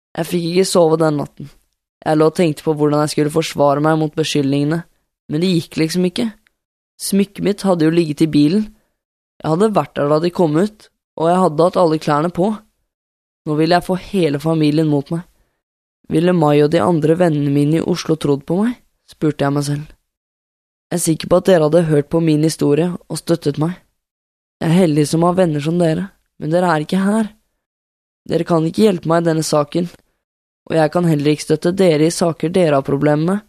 Jeg fikk ikke sove den natten. Jeg lå og tenkte på hvordan jeg skulle forsvare meg mot beskyldningene, men det gikk liksom ikke. Smykket mitt hadde jo ligget i bilen. Jeg hadde vært der da de kom ut, og jeg hadde hatt alle klærne på. Nå ville jeg få hele familien mot meg. Ville Mai og de andre vennene mine i Oslo trodd på meg? Spurte jeg meg selv. Jeg er sikker på at dere hadde hørt på min historie og støttet meg. Jeg er heldig som har venner som dere, men dere er ikke her. Dere kan ikke hjelpe meg i denne saken, og jeg kan heller ikke støtte dere i saker dere har problemer med.